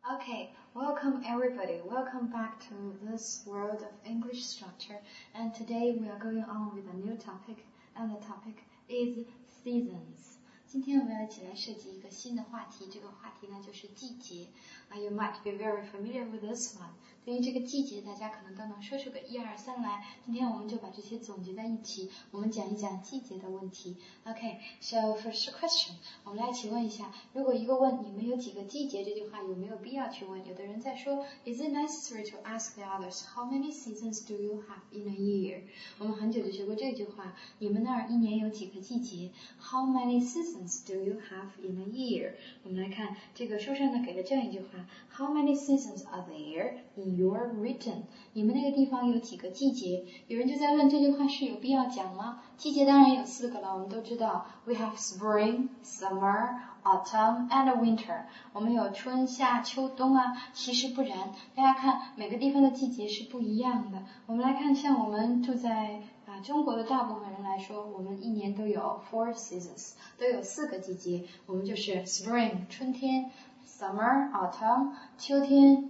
Okay, welcome everybody. Welcome back to this world of English structure. And today we are going on with a new topic, and the topic is seasons. 今天我们要一起来设计一个新的话题，这个话题呢就是季节。You might be very familiar with this one. 对于这个季节，大家可能都能说出个1、2、3来。今天我们就把这些总结在一起，我们讲一讲季节的问题。Okay, so first question, 我们来一起问一下，如果一个问你们有几个季节这句话有没有必要去问？有的人在说 Is it necessary to ask the others how many seasons do you have in a year? 我们很久就学过这句话，你们那儿一年有几个季节 ？How many seasons do you have in a year? 我们来看这个书上呢给了这样一句话 How many seasons are there in your region? 你们那个地方有几个季节？有人就在问这句话是有必要讲吗？季节当然有4个了，我们都知道 We have spring, summer, autumn and winter. 我们有春夏秋冬啊，其实不然。大家看每个地方的季节是不一样的。我们来看像我们住在中国的大部分人来说，我们一年都有4 seasons, 都有4个季节。我们就是 spring 春天，summer autumn 秋天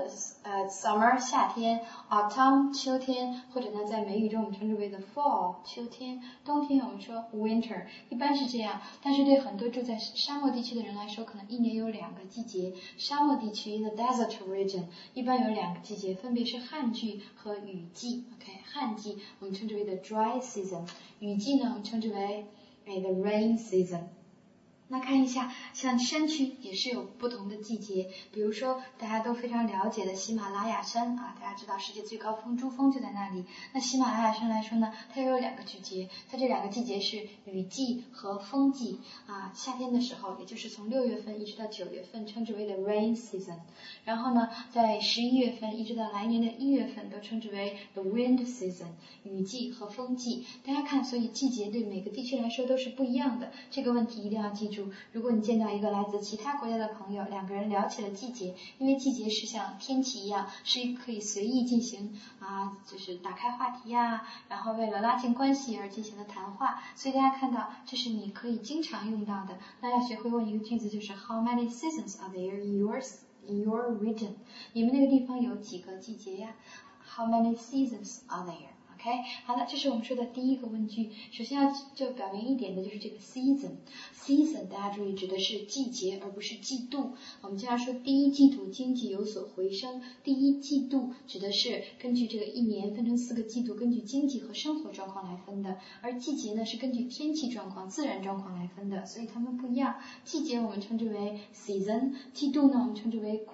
，summer 夏天 autumn 秋天，或者呢在美语中我们称之为的 fall 秋天，冬天我们说 winter， 一般是这样。但是对很多住在沙漠地区的人来说，可能一年有2个季节。沙漠地区 the desert region 一般有2个季节，分别是旱季和雨季。OK， 旱季我们称之为的 dry season， 雨季呢我们称之为the rain season。那看一下，像山区也是有不同的季节，比如说大家都非常了解的喜马拉雅山啊，大家知道世界最高峰珠峰就在那里。那喜马拉雅山来说呢，它又有2个季节，它这2个季节是雨季和风季啊。夏天的时候，也就是从6月份一直到9月份，称之为的 rain season。然后呢，在11月份一直到来年的1月份，都称之为 the wind season， 雨季和风季。大家看，所以季节对每个地区来说都是不一样的。这个问题一定要记住。如果你见到一个来自其他国家的朋友，2个人聊起了季节，因为季节是像天气一样，是可以随意进行就是打开话题呀，然后为了拉近关系而进行的谈话，所以大家看到这是你可以经常用到的。那要学会问一个句子，就是 How many seasons are there in your region? 你们那个地方有几个季节呀 ？How many seasons are there?OK， 好了，这是我们说的第一个问句。首先就表明一点的就是这个 season， 大家注意指的是季节而不是季度。我们经常说第一季度经济有所回升，第一季度指的是根据这个一年分成4个季度，根据经济和生活状况来分的，而季节呢是根据天气状况、自然状况来分的，所以它们不一样。季节我们称之为 season， 季度呢我们称之为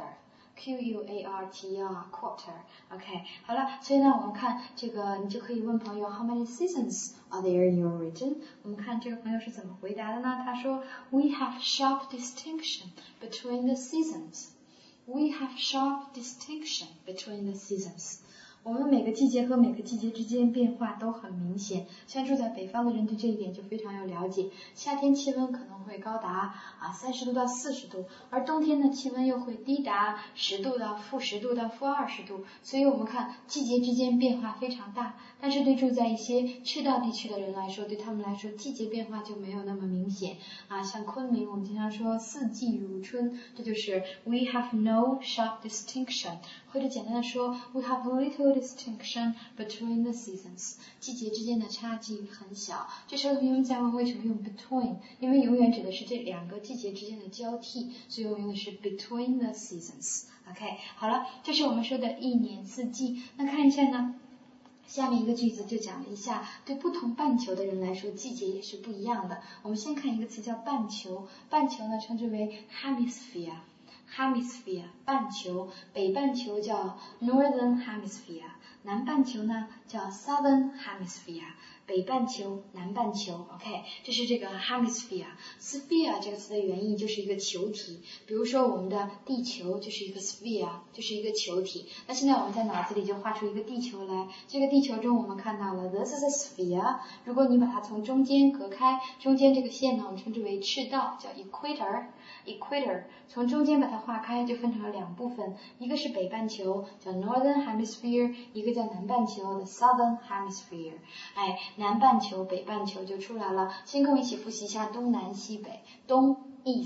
quarter。Quarter, quarter，OK， 好了，所以呢，我们看这个，你就可以问朋友 How many seasons are there in your region? 我们看这个朋友是怎么回答的呢？他说 We have sharp distinction between the seasons. We have sharp distinction between the seasons. 我们每个季节和每个季节之间变化都很明显，像住在北方的人对这一点就非常有了解。夏天气温可能会高达30度到40度，而冬天的气温又会低达10度到-10度到-20度，所以我们看季节之间变化非常大。但是对住在一些赤道地区的人来说，对他们来说季节变化就没有那么明显像昆明我们经常说四季如春，这就是 We have no sharp distinction， 或者简单的说 We have little distinction between the seasons， 季节之间的差距很小。这时候同学们在问为什么用 between， 因为永远指的是这2个季节之间的交替，所以我们用的是 between the seasons。OK， 好了，这是我们说的一年四季。那看一下呢，下面一个句子就讲了一下，对不同半球的人来说，季节也是不一样的。我们先看一个词叫半球，半球呢称之为 hemisphere。Hemisphere 半球，北半球叫 Northern Hemisphere， 南半球呢叫 Southern Hemisphere， 北半球、南半球 ，OK， 这是这个 hemisphere。sphere 这个词的原意就是一个球体，比如说我们的地球就是一个 sphere， 就是一个球体。那现在我们在脑子里就画出一个地球来，这个地球中我们看到了 This is a sphere， 如果你把它从中间隔开，中间这个线呢我们称之为赤道，叫 equator， 从中间把它划开就分成了2部分，一个是北半球叫 Northern Hemisphere， 一个叫南半球的 Southern Hemisphere。南半球、北半球就出来了。先跟我一起复习一下东南西北，东 East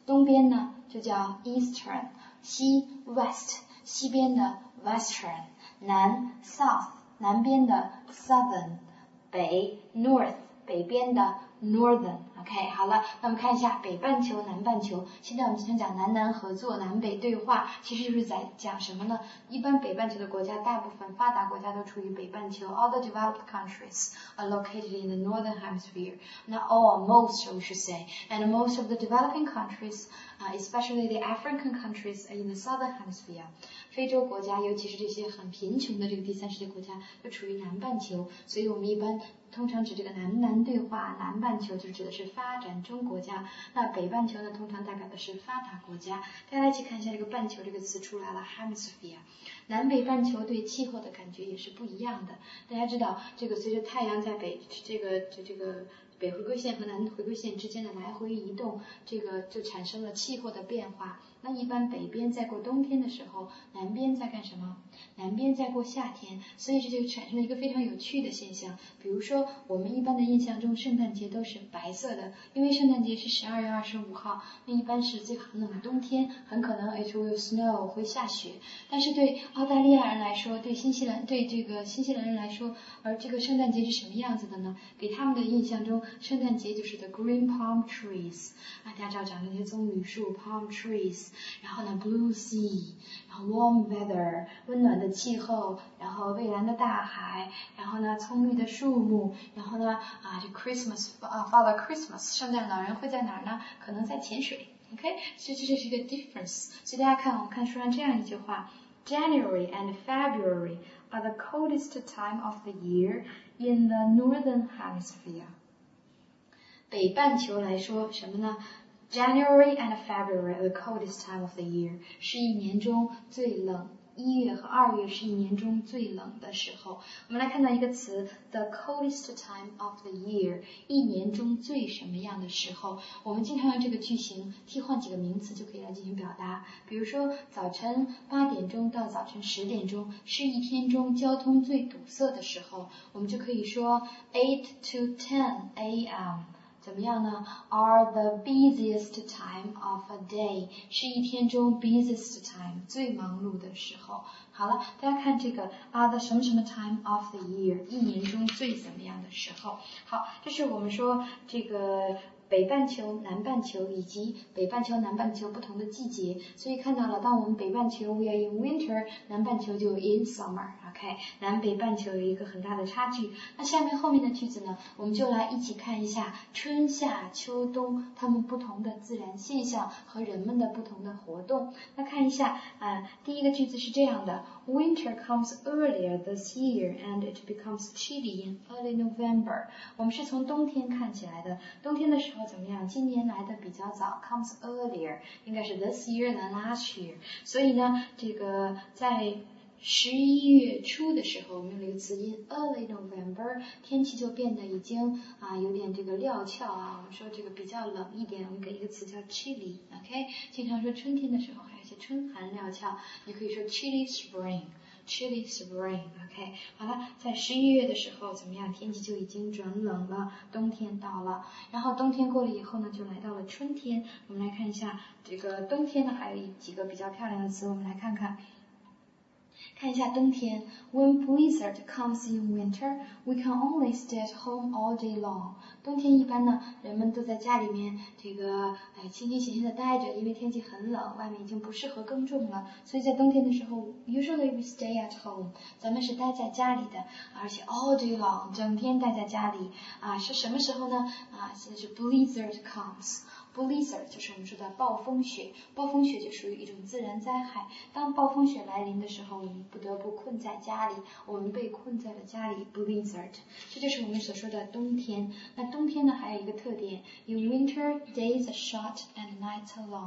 东边呢就叫 eastern， 西 west， 西边的 western， 南 south， 南边的 southern， 北 north， 北边的 northern。OK， 好了，那我们看一下北半球、南半球。现在我们经常讲南南合作、南北对话，其实就是在讲什么呢？一般北半球的国家，大部分发达国家都处于北半球。All the developed countries are located in the northern hemisphere. Not all, most we should say. And most of the developing countries, especially the African countries, are in the southern hemisphere. 非洲国家，尤其是这些很贫穷的这个第三世界国家，都处于南半球。所以我们一般通常指这个南南对话，南半球就指的是发展中国家，那北半球呢，通常代表的是发达国家。大家一起看一下这个半球这个词出来了 ，hemisphere。南北半球对气候的感觉也是不一样的。大家知道，这个随着太阳在这个北回归线和南回归线之间的来回移动，这个就产生了气候的变化。那一般北边在过冬天的时候，南边在干什么？南边在过夏天，所以这就产生了一个非常有趣的现象。比如说，我们一般的印象中，圣诞节都是白色的，因为圣诞节是12月25号，那一般是最寒冷的冬天，很可能 it will snow 会下雪。但是对澳大利亚人来说，对这个新西兰人来说，而这个圣诞节是什么样子的呢？给他们的印象中，圣诞节就是 the green palm trees， 大家知道长那些棕榈树 palm trees， 然后呢 blue sea， 然后 warm weather 温暖的气候，然后蔚蓝的大海，然后呢葱绿的树木，然后呢这 Christmas Father Christmas 圣诞老人会在哪儿呢？可能在潜水。OK， 所以这是一个 difference。所以大家看，我们看书上这样一句话 ：January and February are the coldest time of the year in the northern hemisphere。北半球来说什么呢？January and February are the coldest time of the year， 是一年中最冷。1月和2月是一年中最冷的时候。我们来看到一个词 the coldest time of the year， 一年中最什么样的时候。我们经常用这个句型替换几个名词就可以来进行表达。比如说早晨8点钟到早晨10点钟是一天中交通最堵塞的时候，我们就可以说8 to 10 a.m. 怎么样呢 ？Are the busiest time of a day， 是一天中 busiest time 最忙碌的时候。好了，大家看这个 are the 什么什么 time of the year， 一年中最怎么样的时候。好，这是我们说这个北半球、南半球以及北半球、南半球不同的季节，所以看到了，当我们北半球 we are in winter， 南半球就 in summer。OK， 南北半球有一个很大的差距。那下面后面的句子呢，我们就来一起看一下春夏秋冬它们不同的自然现象和人们的不同的活动。那看一下第一个句子是这样的 ：Winter comes earlier this year and it becomes chilly in early November。我们是从冬天看起来的，冬天的时候怎么样？今年来的比较早 ，comes earlier， 应该是 this year than last year。所以呢，这个在11月初的时候，我们用了一个词in early November， 天气就变得已经有点这个料峭我们说这个比较冷一点，我们给一个词叫 chilly。OK， 经常说春天的时候还有一些春寒料峭，你可以说 chilly spring。Chilly spring，OK， 好了，在11月的时候怎么样？天气就已经转冷了，冬天到了。然后冬天过了以后呢，就来到了春天。我们来看一下这个冬天呢，还有几个比较漂亮的词，我们来看看。看一下冬天 ，When blizzard comes in winter, we can only stay at home all day long。冬天一般呢，人们都在家里面清清闲闲的待着，因为天气很冷，外面已经不适合耕种了，所以在冬天的时候 ，usually we stay at home， 咱们是待在家里的，而且 all day long， 整天待在家里是什么时候呢？现在是 blizzard comes。Blizzard 就是我们说的暴风雪，暴风雪就属于一种自然灾害。当暴风雪来临的时候，我们不得不困在家里，我们被困在了家里 blizzard， 这就是我们所说的冬天。那冬天呢，还有一个特点 ，in winter days are short and nights are long。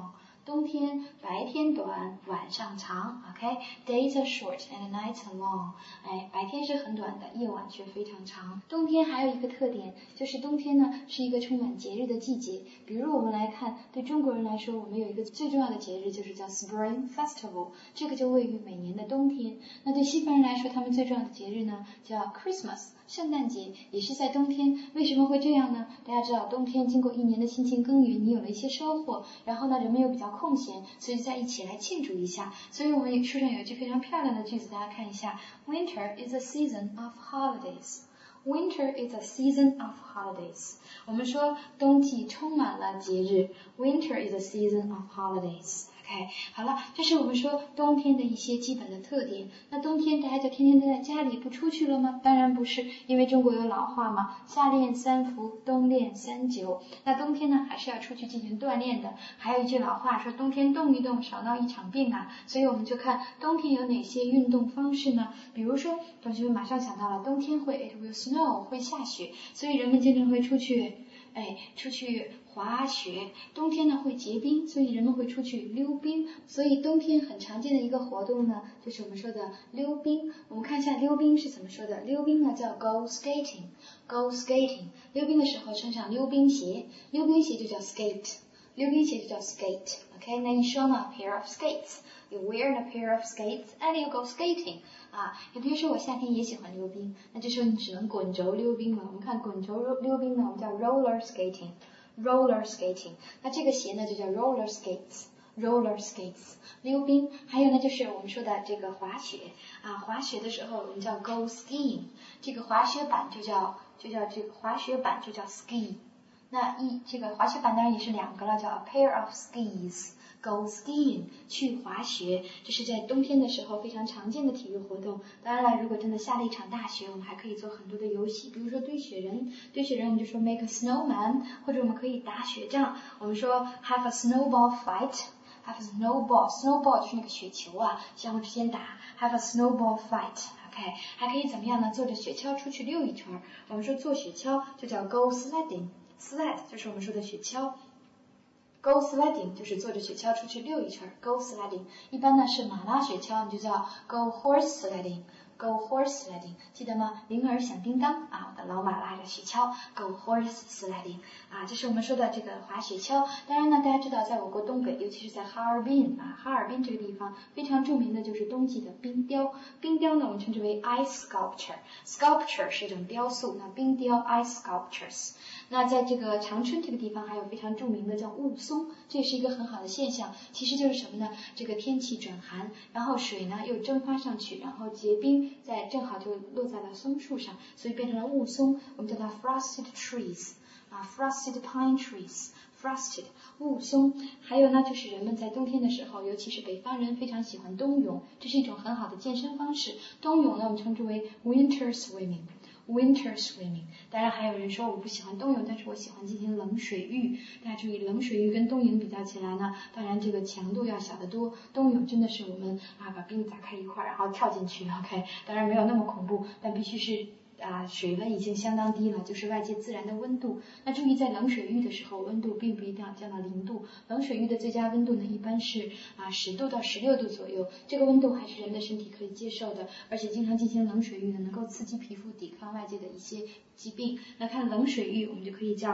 冬天白天短，晚上长 ，OK， days are short and nights are long， 白天是很短的，夜晚却非常长。冬天还有一个特点，就是冬天呢是一个充满节日的季节。比如我们来看，对中国人来说，我们有一个最重要的节日就是叫 Spring Festival， 这个就位于每年的冬天。那对西方人来说，他们最重要的节日呢叫 Christmas， 圣诞节也是在冬天。为什么会这样呢？大家知道，冬天经过一年的辛勤耕耘，你有了一些收获，然后呢，人们又比较空闲，所以就在一起来庆祝一下。所以我们书上有一句非常漂亮的句子，大家看一下 ：Winter is a season of holidays。Winter is a season of holidays。我们说冬季充满了节日 ，Winter is a season of holidays。OK， 好了，这是我们说冬天的一些基本的特点。那冬天大家就天天待在家里不出去了吗？当然不是，因为中国有老话嘛，夏练三伏，冬练三九。那冬天呢，还是要出去进行锻炼的。还有一句老话说，冬天动一动，少闹一场病啊。所以我们就看冬天有哪些运动方式呢？比如说，同学们马上想到了，冬天会 it will snow， 会下雪，所以人们经常会出去滑雪。冬天呢会结冰，所以人们会出去溜冰。所以冬天很常见的一个活动呢，就是我们说的溜冰。我们看一下溜冰是怎么说的。溜冰呢叫 go skating。go skating， 溜冰的时候穿上溜冰鞋，溜冰鞋就叫 skate， 溜冰鞋就叫 skate。OK， 那一双呢 pair of skates。You wear a pair of skates and you go skating。有同学说我夏天也喜欢溜冰，那这时候你只能滚轴溜冰了。我们看滚轴溜冰呢，我们叫 roller skating。roller skating， 那这个鞋呢就叫 roller skates。roller skates， 溜冰。还有呢就是我们说的这个滑雪滑雪的时候我们叫 go skiing， 这个滑雪板就叫这个滑雪板就叫 ski。那这个滑雪板当然也是两个了，叫 a pair of skis。Go skiing， 去滑雪，这是在冬天的时候非常常见的体育活动。当然了，如果真的下了一场大雪，我们还可以做很多的游戏，比如说堆雪人。堆雪人我们就说 make a snowman， 或者我们可以打雪仗。我们说 have a snowball fight。have a snowball 就是那个雪球相互之间打 have a snowball fight。OK， 还可以怎么样呢？坐着雪橇出去溜一圈。我们说坐雪橇就叫 go sledding。sled 就是我们说的雪橇。Go sledding 就是坐着雪橇出去溜一圈 ，Go sledding。一般呢是马拉雪橇，你就叫 Go horse sledding。Go horse sledding， 记得吗？铃儿响叮当我的老马拉着雪橇 ，Go horse sledding。这是我们说的这个滑雪橇。当然呢，大家知道，在我国东北，尤其是在哈尔滨哈尔滨这个地方非常著名的就是冬季的冰雕。冰雕呢，我们称之为 ice sculpture。sculpture 是一种雕塑，那冰雕 ice sculptures。那在这个长春这个地方还有非常著名的叫雾凇，这也是一个很好的现象。其实就是什么呢？这个天气转寒，然后水呢又蒸发上去，然后结冰，正好就落在了松树上，所以变成了雾凇。我们叫它 frosted trees。frosted pine trees。frosted 雾凇。还有呢，就是人们在冬天的时候，尤其是北方人非常喜欢冬泳，这是一种很好的健身方式。冬泳呢，我们称之为 winter swimming。Winter swimming， 当然还有人说我不喜欢冬泳，但是我喜欢进行冷水浴。大家注意，冷水浴跟冬泳比较起来呢，当然这个强度要小得多。冬泳真的是我们把冰砸开一块，然后跳进去 ，OK， 当然没有那么恐怖，但必须是水温已经相当低了，就是外界自然的温度。那注意，在冷水浴的时候，温度并不一定要降到0度。冷水浴的最佳温度呢，一般是10度到16度左右。这个温度还是人的身体可以接受的，而且经常进行冷水浴呢，能够刺激皮肤抵抗外界的一些疾病。那看冷水浴，我们就可以叫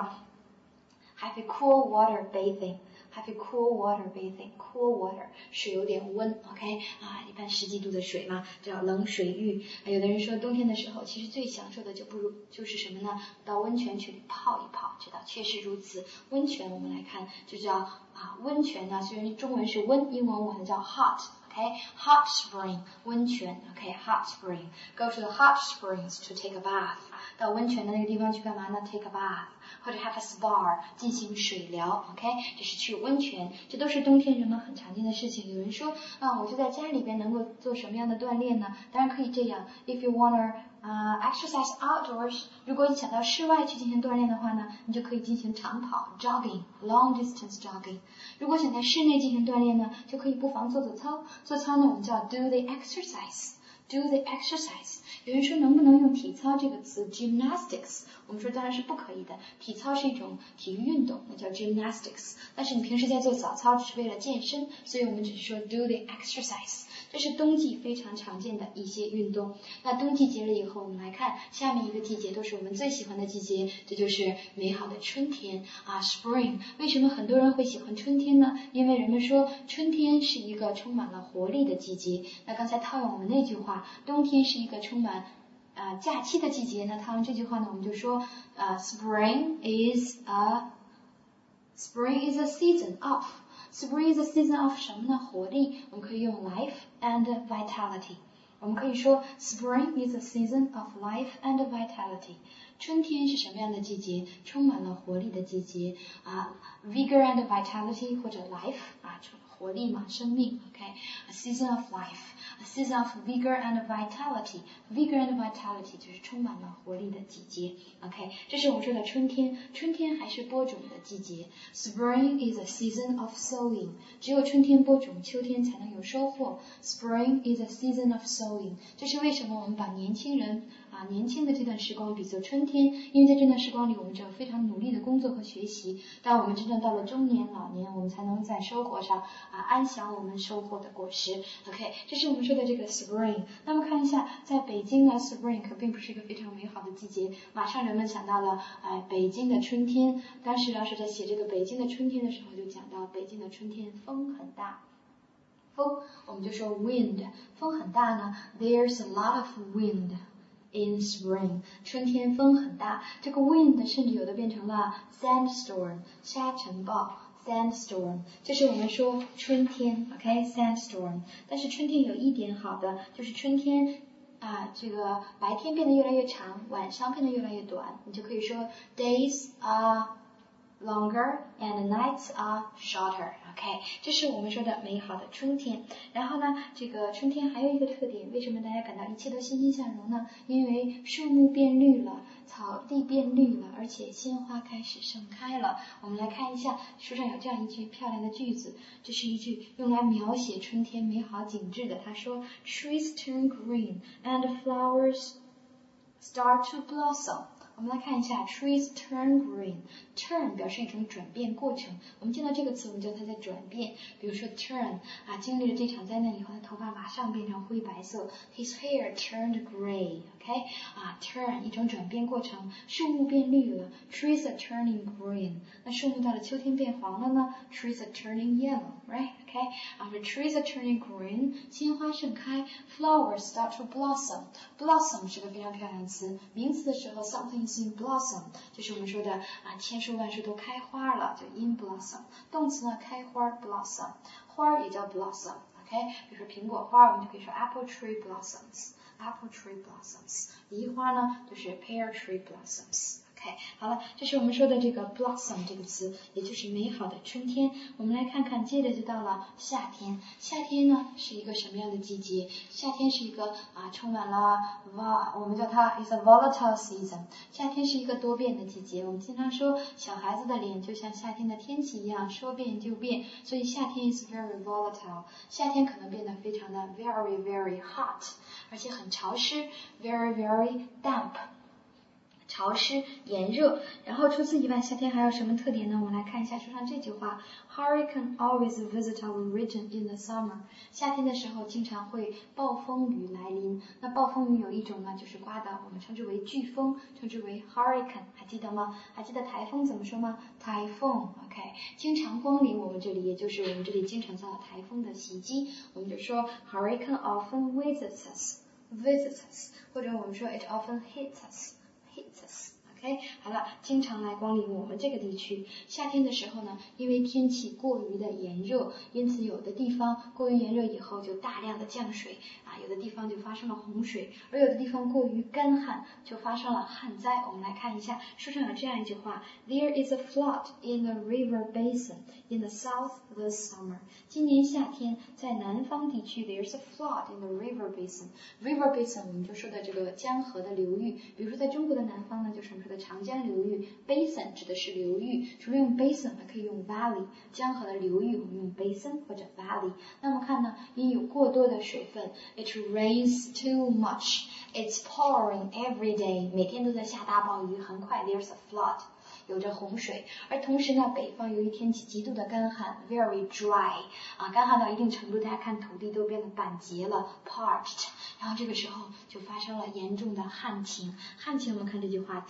have a cool water bathing。Have a cool water bathing。Cool water 水有点温 ，OK 一般10几度的水嘛，叫冷水浴。有的人说冬天的时候，其实最享受的就是什么呢？到温泉去泡一泡，知道确实如此。温泉我们来看，就叫温泉呢，虽然中文是温，英文我们叫 hot。OK，hot spring 温泉 ，OK，hot spring。Go to the hot springs to take a bath。到温泉的那个地方去干嘛呢 ？Take a bath。或者 have a spa 进行水疗 ，OK， 这是去温泉，这都是冬天人们很常见的事情。有人说我就在家里边能够做什么样的锻炼呢？当然可以这样 ，If you wanna exercise outdoors， 如果你想到室外去进行锻炼的话呢，你就可以进行长跑 jogging，long distance jogging。如果想在室内进行锻炼呢，就可以不妨做操。做操呢，我们叫 do the exercise。Do the exercise， 有人说能不能用体操这个词 gymnastics？ 我们说当然是不可以的，体操是一种体育运动，那叫 gymnastics。但是你平时在做早操只是为了健身，所以我们只是说 do the exercise。这是冬季非常常见的一些运动。那冬季结了以后，我们来看下面一个季节，都是我们最喜欢的季节，这就是美好的春天啊 ，spring。为什么很多人会喜欢春天呢？因为人们说春天是一个充满了活力的季节。那刚才套用我们那句话，冬天是一个充满假期的季节。那套用这句话呢，我们就说Spring is a season of。Spring is a season of 什么呢？活力。我们可以用 life and vitality。我们可以说 Spring is a season of life and vitality。春天是什么样的季节？充满了活力的季节vigor and vitality 或者 life 活力嘛，生命 ，OK，a season of life。A season of vigor and vitality. Vigor and vitality 就是充满了活力的季节。OK， 这是我们说的春天。春天还是播种的季节。Spring is a season of sowing. 只有春天播种，秋天才能有收获。Spring is a season of sowing. 这是为什么我们把年轻人年轻的这段时光比作春天，因为在这段时光里，我们只有非常努力的工作和学习。当我们真正到了中年、老年，我们才能在收获上安享我们收获的果实。OK， 这是我们说的这个 spring。那么看一下，在北京呢 ，spring 可并不是一个非常美好的季节。马上人们想到了北京的春天。当时老师在写这个北京的春天的时候，就讲到北京的春天风很大。风，我们就说 wind， 风很大呢 ，there's a lot of wind。In spring， 春天风很大，这个 wind 甚至有的变成了 sandstorm， 沙尘暴 sandstorm， 这是我们说春天 ，OK sandstorm。但是春天有一点好的，就是春天这个白天变得越来越长，晚上变得越来越短，你就可以说 days are longer and nights are shorter。OK， 这是我们说的美好的春天。然后呢，这个春天还有一个特点，为什么大家感到一切都欣欣向荣呢？因为树木变绿了，草地变绿了，而且鲜花开始盛开了。我们来看一下，书上有这样一句漂亮的句子，这是一句用来描写春天美好景致的。他说 ，Trees turn green and flowers start to blossom。我们来看一下 trees turn green。 turn 表示一种转变过程，我们见到这个词，我们叫它在转变。比如说 turn 经历了这场灾难以后，他头发马上变成灰白色 ，his hair turned gray。OK， turn 一种转变过程，树木变绿了 ，trees are turning green。那树木到了秋天变黄了呢 ，trees are turning yellow，right？OK， trees are turning green， 鲜花盛开 ，flowers start to blossom。blossom 是个非常漂亮的词，名词的时候 something is in blossom， 就是我们说的千树万树都开花了，就 in blossom。动词呢，开花 blossom， 花也叫 blossom。OK， 比如说苹果花，我们就可以说 apple tree blossoms。apple tree blossoms。梨花呢，就是 pear tree blossoms。OK， 好了，这是我们说的这个 blossom 这个词，也就是美好的春天。我们来看看，接着就到了夏天。夏天呢是一个什么样的季节？夏天是一个充满了我们叫它 is a volatile season。夏天是一个多变的季节。我们经常说小孩子的脸就像夏天的天气一样，说变就变，所以夏天 is very volatile。夏天可能变得非常的 very very hot， 而且很潮湿 very very damp。潮湿、炎热，然后除此以外，夏天还有什么特点呢？我们来看一下书上这句话 ：Hurricane always visit our region in the summer。夏天的时候经常会暴风雨来临。那暴风雨有一种呢，就是刮的，我们称之为飓风，称之为 hurricane， 还记得吗？还记得台风怎么说吗？台风 ，OK， 经常光临我们这里，也就是我们这里经常遭到台风的袭击，我们就说 Hurricane often visits us， 或者我们说 it often hits us。OK， 好了，经常来光临我们这个地区。夏天的时候呢，因为天气过于的炎热，因此有的地方过于炎热以后就大量的降水有的地方就发生了洪水，而有的地方过于干旱就发生了旱灾。我们来看一下，书上有这样一句话 ：There is a flood in the river basin in the south this summer。今年夏天在南方地区 ，There's a flood in the river basin。River basin 我们就说的这个江河的流域，比如说在中国的南方呢，就是我们说的个长江流域 ，basin 指的是流域，除了用 basin 还可以用 valley， 江河的流域我们用 basin 或者 valley。那么看呢，因有过多的水分 ，it rains too much， it's pouring every day， 每天都在下大暴雨，很快 there's a flood。有着洪水，而同时呢，北方由于天气极度的干旱 ，very dry， 干旱到一定程度，大家看土地都变得板结了 ，parched， 然后这个时候就发生了严重的旱情。旱情，我们看这句话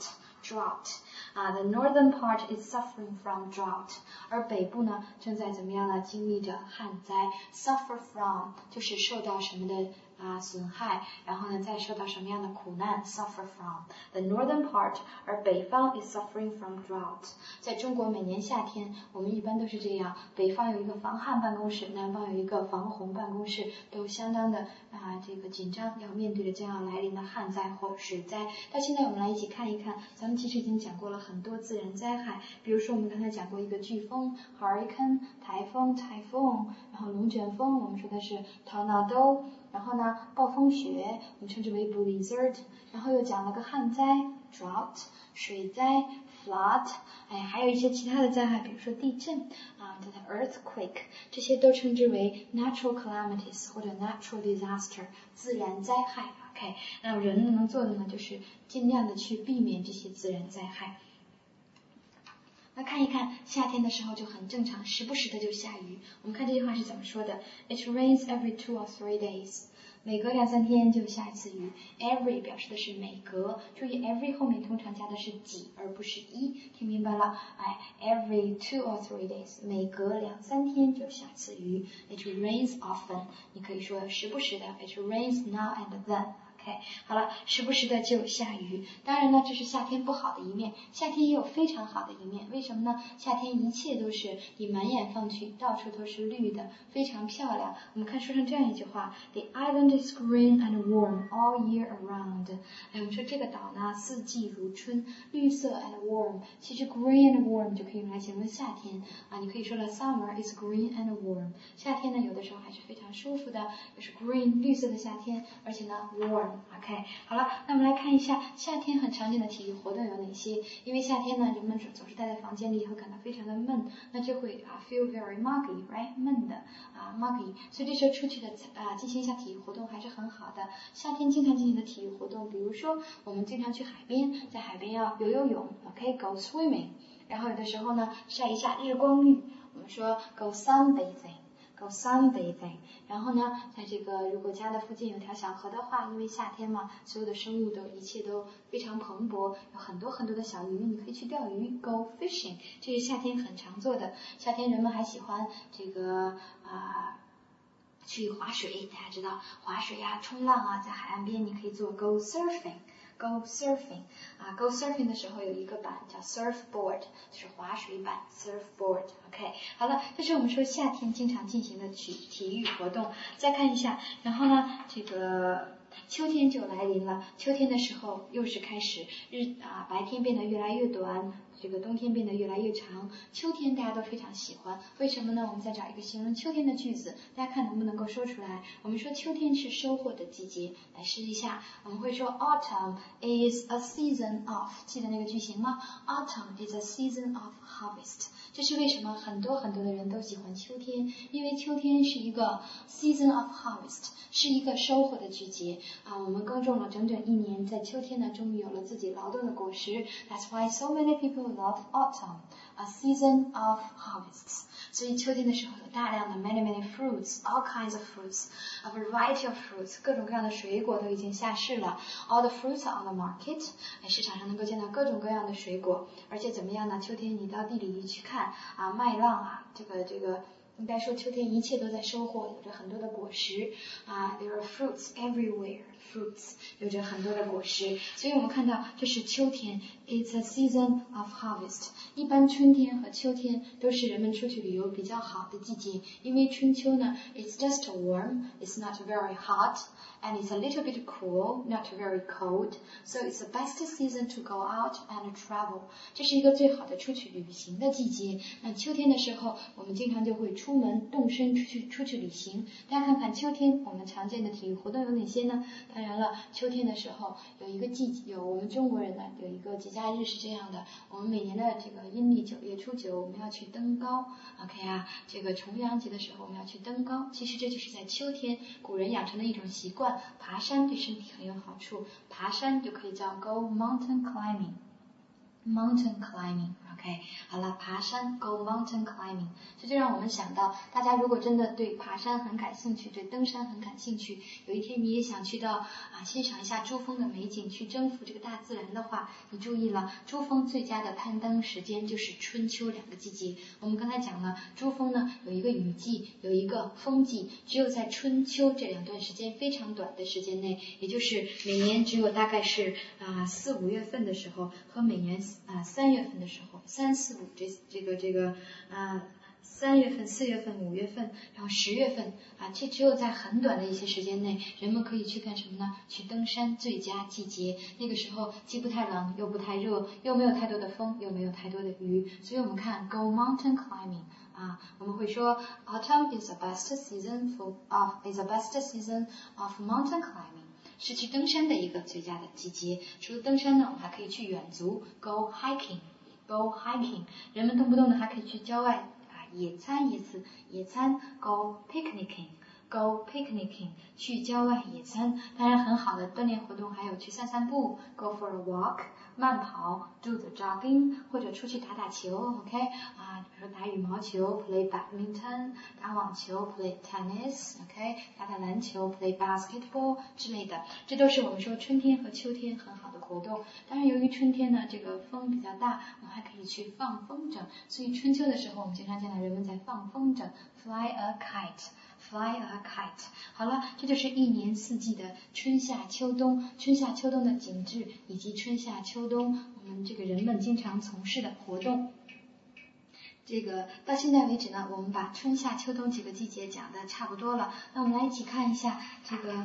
，drought，the northern part is suffering from drought， 而北部呢正在怎么样呢？经历着旱灾 ，suffer from 就是受到什么的损害，然后呢再受到什么样的苦难 suffer from the northern part， 而北方 is suffering from drought。 在中国每年夏天我们一般都是这样，北方有一个防旱办公室，南方有一个防洪办公室，都相当的这个紧张，要面对着将要来临的旱灾或水灾。到现在我们来一起看一看，咱们其实已经讲过了很多自然灾害，比如说我们刚才讲过一个飓风 hurricane， 台风 typhoon， 然后龙卷风我们说的是 tornado，然后呢，暴风雪我们称之为 blizzard， 然后又讲了个旱灾 drought， 水灾 flood， 还有一些其他的灾害，比如说地震叫做 earthquake， 这些都称之为 natural calamities 或者 natural disaster， 自然灾害。OK， 那人能做的呢，就是尽量的去避免这些自然灾害。那看一看夏天的时候就很正常，时不时的就下雨。我们看这句话是怎么说的 ？It rains every 2 or 3 days。每隔2-3天就下一次雨 ，every 表示的是每隔，注意 every 后面通常加的是几而不是一，听明白了？every 2 or 3 days， 每隔2-3天就下一次雨。It rains often， 你可以说时不时的 ，It rains now and then。OK， 好了，时不时的就下雨。当然呢，这是夏天不好的一面，夏天也有非常好的一面。为什么呢？夏天一切都是你满眼放去，到处都是绿的，非常漂亮。我们看书上这样一句话 ：The island is green and warm all year around。我们说这个岛呢，四季如春，绿色 and warm。其实 green and warm 就可以用来形容夏天你可以说了 ，Summer is green and warm。夏天呢，有的时候还是非常舒服的，就是 green 绿色的夏天，而且呢 warm。OK， 好了，那我们来看一下夏天很常见的体育活动有哪些？因为夏天呢，人们总是待在房间里，会感到非常的闷，那就会feel very muggy，right， 闷的muggy， 所以这时候出去的进行一下体育活动还是很好的。夏天经常进行的体育活动，比如说我们经常去海边，在海边要游泳 ，OK，go swimming， 然后有的时候呢晒一下日光浴，我们说 go sunbathing。Go sunbathing， 然后呢，在这个如果家的附近有条小河的话，因为夏天嘛，所有的生物一切都非常蓬勃，有很多很多的小鱼，你可以去钓鱼 ，go fishing， 这是夏天很常做的。夏天人们还喜欢这个去划水，大家知道划水冲浪在海岸边你可以做 go surfing。Go surfing，go surfing 的时候有一个板叫 surfboard， 就是划水板 surfboard。OK， 好了，这是我们说夏天经常进行的体育活动。再看一下，然后呢，这个秋天就来临了。秋天的时候又是开始白天变得越来越短，这个冬天变得越来越长。秋天大家都非常喜欢，为什么呢？我们再找一个形容秋天的句子，大家看能不能够说出来。我们说秋天是收获的季节，来试一下。我们会说 Autumn is a season of， 记得那个句型吗？ Autumn is a season of harvest。这是为什么很多很多的人都喜欢秋天，因为秋天是一个 season of harvest， 是一个收获的季节我们耕种了整整1年，在秋天呢终于有了自己劳动的果实。 That's why so many people love autumn, a season of harvests。 所以秋天的时候有大量的 many fruits, all kinds of fruits, a variety of fruits， 各种各样的水果都已经下市了。 All the fruits are on the market， 市场上能够见到各种各样的水果。而且怎么样呢？秋天你到地里去看麦浪这个应该说秋天一切都在收获，有着很多的果实there are fruits everywhere， fruits 有着很多的果实。所以我们看到这是秋天 It's a season of harvest。 一般春天和秋天都是人们出去旅游比较好的季节，因为春秋呢 It's just warm, it's not very hot and it's a little bit cool, not very cold. So it's the best season to go out and travel. 这是一个最好的出去旅行的季节。那秋天的时候，我们经常就会出门动身出去旅行。大家看看秋天我们常见的体育活动有哪些呢？当然了，秋天的时候有一个我们中国人呢有一个节假日是这样的，我们每年的这个阴历9月初9，我们要去登高。OK 啊，这个重阳节的时候我们要去登高。其实这就是在秋天古人养成的一种习惯，爬山对身体很有好处，爬山就可以叫 go mountain climbing。Mountain climbing，OK， 好了，爬山 go mountain climbing， 这就让我们想到，大家如果真的对爬山很感兴趣，对登山很感兴趣，有一天你也想去到欣赏一下珠峰的美景，去征服这个大自然的话，你注意了，珠峰最佳的攀登时间就是春秋2个季节。我们刚才讲了，珠峰呢有一个雨季，有一个风季，只有在春秋这2段时间非常短的时间内，也就是每年只有大概是4、5月份的时候和每年3月份的时候，3、4、53月份、4月份、5月份，然后10月份这只有在很短的一些时间内，人们可以去干什么呢？去登山最佳季节。那个时候既不太冷，又不太热，又没有太多的风，又没有太多的雨，所以我们看 go mountain climbing。我们会说 autumn is the best season of mountain climbing， 是去登山的一个最佳的季节。除了登山呢，我们还可以去远足 go hiking。人们动不动的还可以去郊外野餐一次，野餐 go picnicking， 去郊外野餐。当然很好的锻炼活动还有去散散步 go for a walk， 慢跑 do the jogging， 或者出去打打球 OK 比如说打羽毛球 play badminton， 打网球 play tennis OK， 打打篮球 play basketball 之类的，这都是我们说春天和秋天很好的活动。当然由于春天呢这个风比较大，我们还可以去放风筝，所以春秋的时候我们经常见到人们在放风筝 fly a kite。好了，这就是一年四季的春夏秋冬的景致，以及春夏秋冬我们这个人们经常从事的活动。这个到现在为止呢，我们把春夏秋冬几个季节讲的差不多了。那我们来一起看一下这个，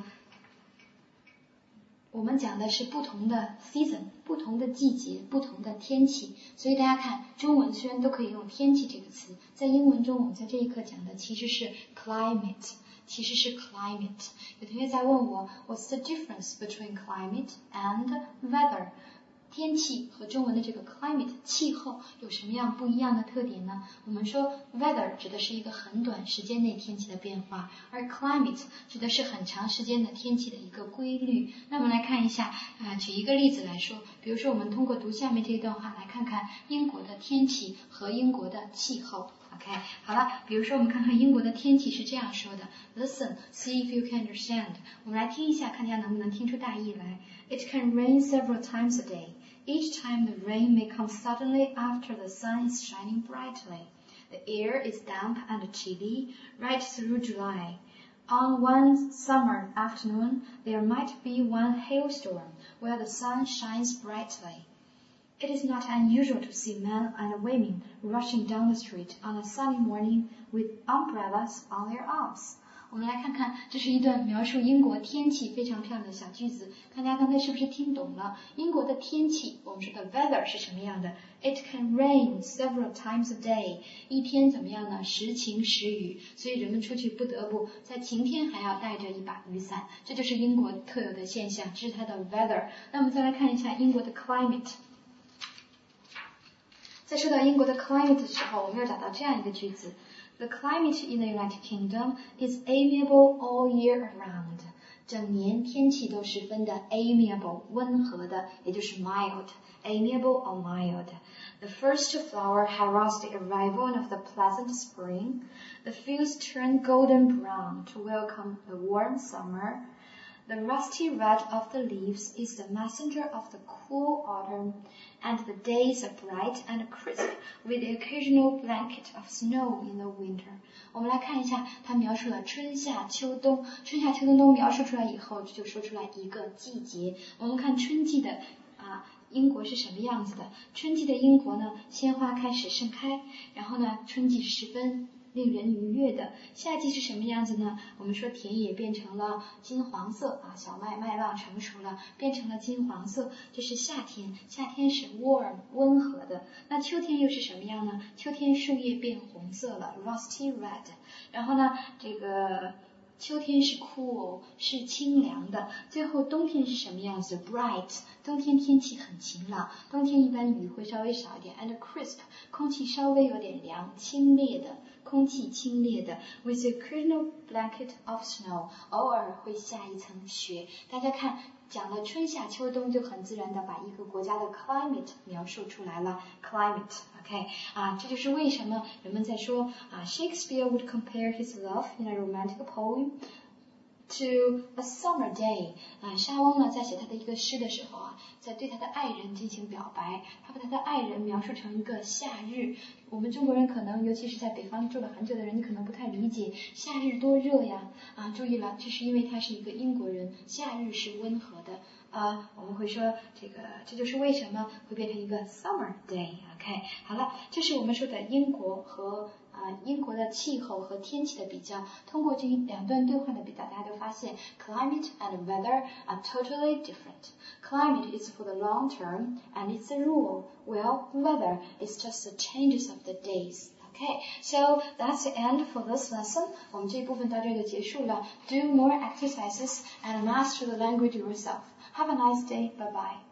我们讲的是不同的 season， 不同的季节，不同的天气。所以大家看，中文虽然都可以用天气这个词，在英文中我们在这一课讲的其实是 climate。有同学在问我 What's the difference between climate and weather？ 天气和中文的这个 climate 气候有什么样不一样的特点呢？我们说 weather 指的是一个很短时间内天气的变化，而 climate 指的是很长时间的天气的一个规律。那我们来看一下举一个例子来说，比如说我们通过读下面这一段话来看看英国的天气和英国的气候。OK， 好了，比如说我们看看英国的天气是这样说的 Listen, see if you can understand。 我们来听一下，看一下能不能听出大意来。It can rain several times a day. Each time the rain may come suddenly after the sun is shining brightly. The air is damp and chilly right through July. On one summer afternoon, there might be one hailstorm where the sun shines brightly.It is not unusual to see men and women rushing down the street on a sunny morning with umbrellas on their arms. 我们来看看，这是一段描述英国天气非常漂亮的小句子，看大家刚才是不是听懂了？英国的天气，我们说的 weather 是什么样的？ It can rain several times a day. 一天怎么样呢？时晴时雨，所以人们出去不得不在晴天还要带着一把雨伞，这就是英国特有的现象，这是它的 weather。那我们再来看一下英国的 climate。在说到英国的 climate 的时候，我们要找到这样一个句子 The climate in the United Kingdom is amiable all year around. 整年天气都十分的 amiable 温和的，也就是 mild amiable or mild. The first to flower heralds the arrival of the pleasant spring. The fields turn golden brown to welcome the warm summer.The rusty red of the leaves is the messenger of the cool autumn, and the days are bright and crisp, with the occasional blanket of snow in the winter. 我们来看一下，它描述了春夏秋冬。春夏秋冬都描述出来以后，就说出来一个季节。我们看春季的英国是什么样子的？春季的英国呢，鲜花开始盛开，然后呢，春季十分令人愉悦的。夏季是什么样子呢？我们说田野变成了金黄色啊，小麦麦浪成熟了，变成了金黄色，这是夏天。夏天是 warm 温和的。那秋天又是什么样呢？秋天树叶变红色了 rusty red。然后呢，这个秋天是 cool 是清凉的。最后冬天是什么样子 ？bright 冬天天气很晴朗，冬天一般雨会稍微少一点 ，and crisp 空气稍微有点凉，清冽的。空气清冽的 ，with a occasional blanket of snow， 偶尔会下一层雪。大家看，讲了春夏秋冬，就很自然的把一个国家的 climate 描述出来了。climate，OK，这就是为什么人们在说Shakespeare would compare his love in a romantic poem to a summer day。莎翁呢，在写他的一个诗的时候在对他的爱人进行表白，他把他的爱人描述成一个夏日。我们中国人可能，尤其是在北方住了很久的人，你可能不太理解夏日多热呀。注意了，这是因为他是一个英国人，夏日是温和的。我们会说这就是为什么会变成一个 summer day。OK， 好了，这是我们说的英国和英国的气候和天气的比较。通过这两段对话的比较，大家就发现 climate and weather are totally different. Climate is for the long term and it's a rule, while weather is just the changes of the days.Okay, so that's the end for this lesson. 我们这一部分到这就结束了。Do more exercises and master the language yourself. Have a nice day. Bye bye.